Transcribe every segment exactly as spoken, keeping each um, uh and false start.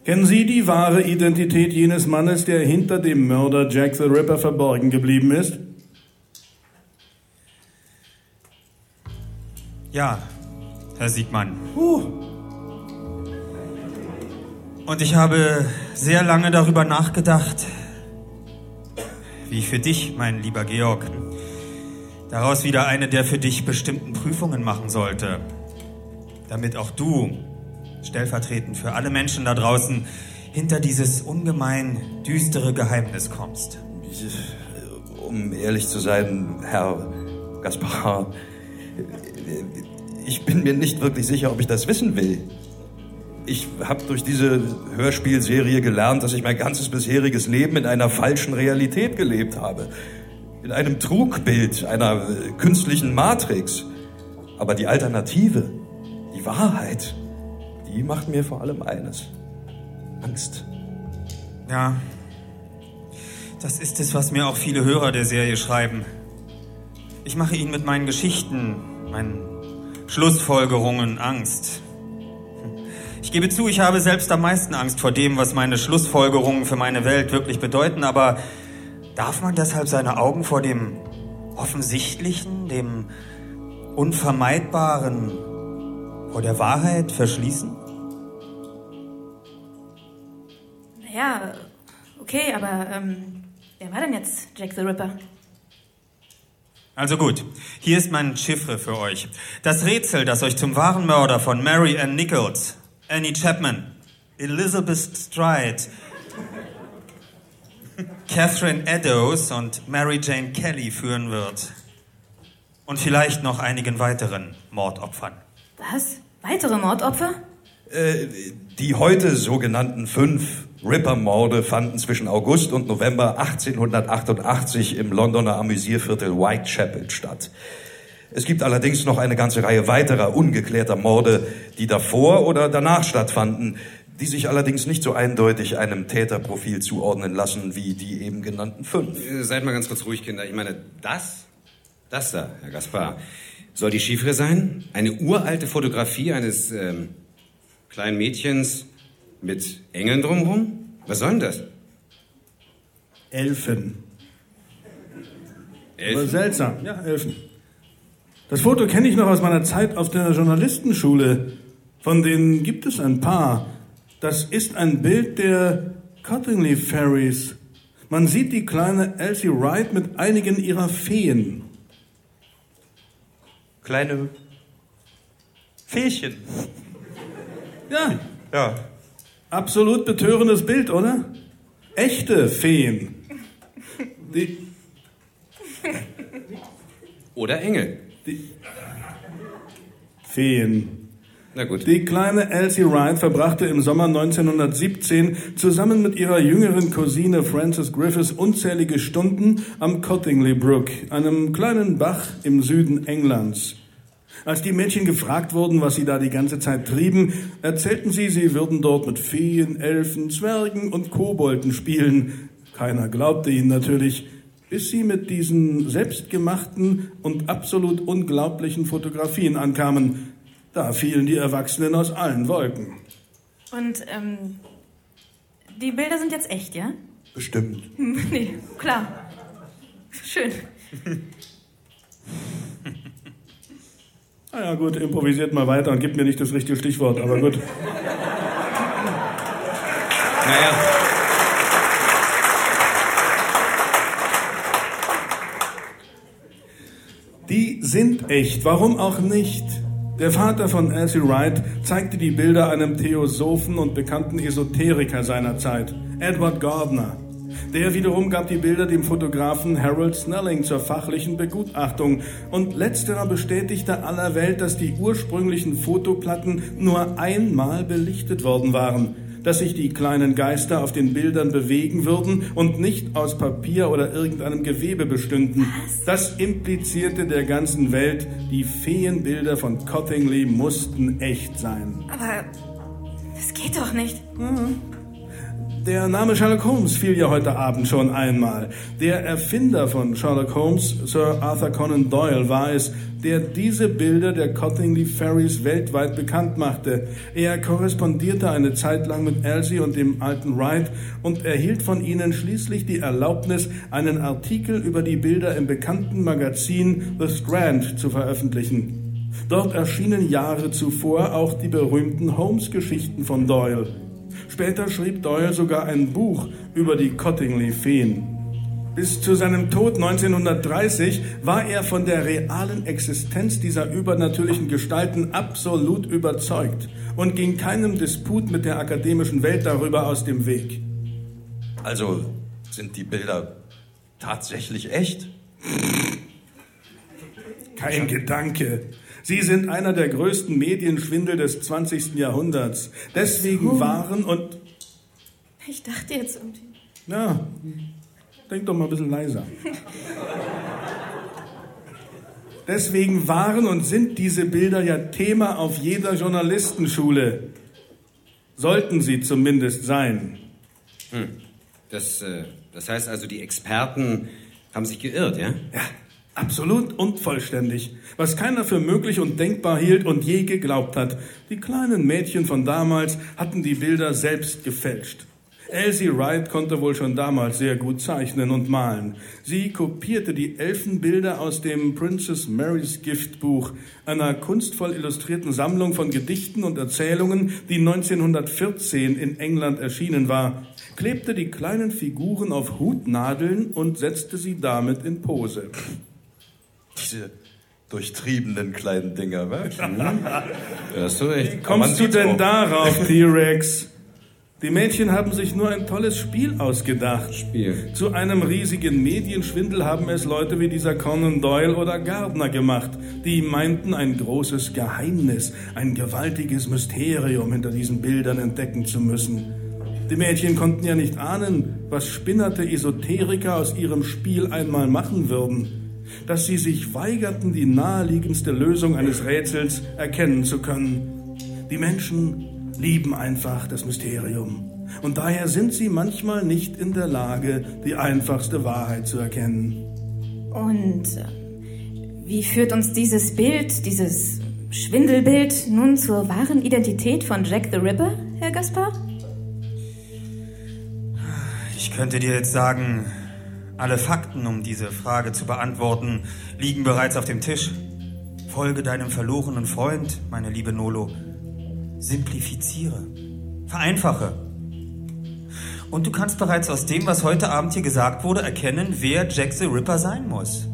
Kennen Sie die wahre Identität jenes Mannes, der hinter dem Mörder Jack the Ripper verborgen geblieben ist? Ja, Herr Siegmann. Uh. Und ich habe sehr lange darüber nachgedacht, wie ich für dich, mein lieber Georg, daraus wieder eine der für dich bestimmten Prüfungen machen sollte, damit auch du, stellvertretend für alle Menschen da draußen, hinter dieses ungemein düstere Geheimnis kommst. Um ehrlich zu sein, Herr Gaspar, ich bin mir nicht wirklich sicher, ob ich das wissen will. Ich habe durch diese Hörspielserie gelernt, dass ich mein ganzes bisheriges Leben in einer falschen Realität gelebt habe. In einem Trugbild, einer künstlichen Matrix. Aber die Alternative, die Wahrheit, die macht mir vor allem eines: Angst. Ja, das ist es, was mir auch viele Hörer der Serie schreiben. Ich mache ihnen mit meinen Geschichten, meinen Schlussfolgerungen Angst. Ich gebe zu, ich habe selbst am meisten Angst vor dem, was meine Schlussfolgerungen für meine Welt wirklich bedeuten, aber darf man deshalb seine Augen vor dem Offensichtlichen, dem Unvermeidbaren, vor der Wahrheit verschließen? Naja, okay, aber ähm, wer war denn jetzt Jack the Ripper? Also gut, hier ist mein Chiffre für euch. Das Rätsel, das euch zum wahren Mörder von Mary Ann Nichols, Annie Chapman, Elizabeth Stride, Catherine Eddowes und Mary Jane Kelly führen wird. Und vielleicht noch einigen weiteren Mordopfern. Was? Weitere Mordopfer? Äh, die heute sogenannten fünf Ripper-Morde fanden zwischen August und November achtzehnhundertachtundachtzig im Londoner Amüsierviertel Whitechapel statt. Es gibt allerdings noch eine ganze Reihe weiterer ungeklärter Morde, die davor oder danach stattfanden, die sich allerdings nicht so eindeutig einem Täterprofil zuordnen lassen wie die eben genannten fünf. Seid mal ganz kurz ruhig, Kinder. Ich meine, das, das da, Herr Gaspar, soll die Chiffre sein? Eine uralte Fotografie eines ähm, kleinen Mädchens mit Engeln drumherum? Was soll denn das? Elfen. Elfen? Aber seltsam, ja, Elfen. Das Foto kenne ich noch aus meiner Zeit auf der Journalistenschule. Von denen gibt es ein paar. Das ist ein Bild der Cottingley Fairies. Man sieht die kleine Elsie Wright mit einigen ihrer Feen. Kleine Feechen. Ja. Ja. Absolut betörendes Bild, oder? Echte Feen. Die... Oder Engel. Die Feen. Na gut. Die kleine Elsie Wright verbrachte im Sommer neunzehnhundertsiebzehn zusammen mit ihrer jüngeren Cousine Frances Griffiths unzählige Stunden am Cottingley Brook, einem kleinen Bach im Süden Englands. Als die Mädchen gefragt wurden, was sie da die ganze Zeit trieben, erzählten sie, sie würden dort mit Feen, Elfen, Zwergen und Kobolden spielen. Keiner glaubte ihnen natürlich, bis sie mit diesen selbstgemachten und absolut unglaublichen Fotografien ankamen. Da fielen die Erwachsenen aus allen Wolken. Und, ähm, die Bilder sind jetzt echt, ja? Bestimmt. Nee, klar. Schön. Na ja, gut, improvisiert mal weiter und gebt mir nicht das richtige Stichwort, aber gut. Naja. Die sind echt, warum auch nicht? Der Vater von Elsie Wright zeigte die Bilder einem Theosophen und bekannten Esoteriker seiner Zeit, Edward Gardner. Der wiederum gab die Bilder dem Fotografen Harold Snelling zur fachlichen Begutachtung und letzterer bestätigte aller Welt, dass die ursprünglichen Fotoplatten nur einmal belichtet worden waren, dass sich die kleinen Geister auf den Bildern bewegen würden und nicht aus Papier oder irgendeinem Gewebe bestünden. Das implizierte der ganzen Welt, die Feenbilder von Cottingley mussten echt sein. Aber das geht doch nicht. Mhm. Der Name Sherlock Holmes fiel ja heute Abend schon einmal. Der Erfinder von Sherlock Holmes, Sir Arthur Conan Doyle, war es, der diese Bilder der Cottingley Ferries weltweit bekannt machte. Er korrespondierte eine Zeit lang mit Elsie und dem alten Wright und erhielt von ihnen schließlich die Erlaubnis, einen Artikel über die Bilder im bekannten Magazin The Strand zu veröffentlichen. Dort erschienen Jahre zuvor auch die berühmten Holmes-Geschichten von Doyle. Später schrieb Doyle sogar ein Buch über die Cottingley-Feen. Bis zu seinem Tod neunzehnhundertdreißig war er von der realen Existenz dieser übernatürlichen Gestalten absolut überzeugt und ging keinem Disput mit der akademischen Welt darüber aus dem Weg. Also sind die Bilder tatsächlich echt? Kein Gedanke. Sie sind einer der größten Medienschwindel des zwanzigsten Jahrhunderts. Deswegen so. waren und... Ich dachte jetzt irgendwie... Ja, denk doch mal ein bisschen leiser. Deswegen waren und sind diese Bilder ja Thema auf jeder Journalistenschule. Sollten sie zumindest sein. Hm. Das, äh, das heißt also, die Experten haben sich geirrt, ja? Ja, absolut und vollständig. Was keiner für möglich und denkbar hielt und je geglaubt hat. Die kleinen Mädchen von damals hatten die Bilder selbst gefälscht. Elsie Wright konnte wohl schon damals sehr gut zeichnen und malen. Sie kopierte die Elfenbilder aus dem Princess Mary's Gift Buch, einer kunstvoll illustrierten Sammlung von Gedichten und Erzählungen, die neunzehnhundertvierzehn in England erschienen war, klebte die kleinen Figuren auf Hutnadeln und setzte sie damit in Pose. Diese durchtriebenen kleinen Dinger, was? Ja, hast du recht. Wie kommst du denn auch darauf, T-Rex? Die Mädchen haben sich nur ein tolles Spiel ausgedacht. Spiel. Zu einem riesigen Medienschwindel haben es Leute wie dieser Conan Doyle oder Gardner gemacht, die meinten, ein großes Geheimnis, ein gewaltiges Mysterium hinter diesen Bildern entdecken zu müssen. Die Mädchen konnten ja nicht ahnen, was spinnerte Esoteriker aus ihrem Spiel einmal machen würden. Dass sie sich weigerten, die naheliegendste Lösung eines Rätsels erkennen zu können. Die Menschen lieben einfach das Mysterium. Und daher sind sie manchmal nicht in der Lage, die einfachste Wahrheit zu erkennen. Und äh, wie führt uns dieses Bild, dieses Schwindelbild nun zur wahren Identität von Jack the Ripper, Herr Gaspar? Ich könnte dir jetzt sagen, alle Fakten, um diese Frage zu beantworten, liegen bereits auf dem Tisch. Folge deinem verlorenen Freund, meine liebe Nolo. Simplifiziere. Vereinfache. Und du kannst bereits aus dem, was heute Abend hier gesagt wurde, erkennen, wer Jack the Ripper sein muss.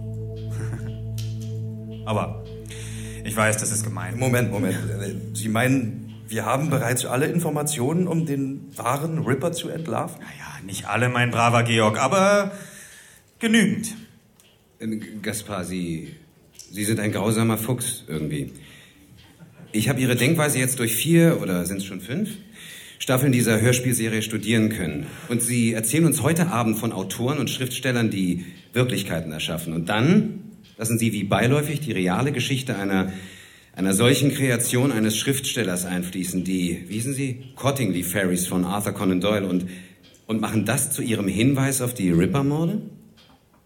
Aber ich weiß, das ist gemein. Moment, Moment. Sie meinen, wir haben bereits alle Informationen, um den wahren Ripper zu entlarven? Naja, nicht alle, mein braver Georg, aber genügend. Gaspar, Sie, Sie sind ein grausamer Fuchs irgendwie. Ich habe Ihre Denkweise jetzt durch vier, oder sind es schon fünf, Staffeln dieser Hörspielserie studieren können. Und Sie erzählen uns heute Abend von Autoren und Schriftstellern, die Wirklichkeiten erschaffen. Und dann lassen Sie wie beiläufig die reale Geschichte einer, einer solchen Kreation eines Schriftstellers einfließen, die, wie hießen Sie, Cottingley Ferries von Arthur Conan Doyle, und, und machen das zu Ihrem Hinweis auf die Ripper-Morde?